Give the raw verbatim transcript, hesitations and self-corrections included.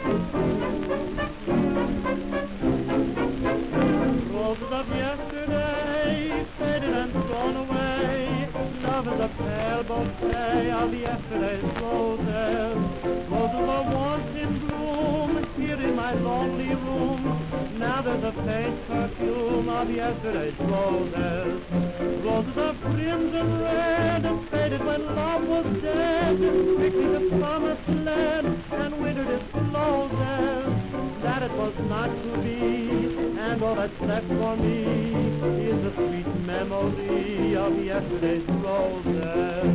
Roses of yesterday faded and gone away. Love is a pale bouquet of yesterday's roses. Roses were once in bloom here in my lonely room. Now there's a faint perfume of yesterday's roses. Roses of crimson red faded when love was dead. Quickly the summer fled and winter discloses that it was not to be, and all that's left for me is the sweet memory of yesterday's roses.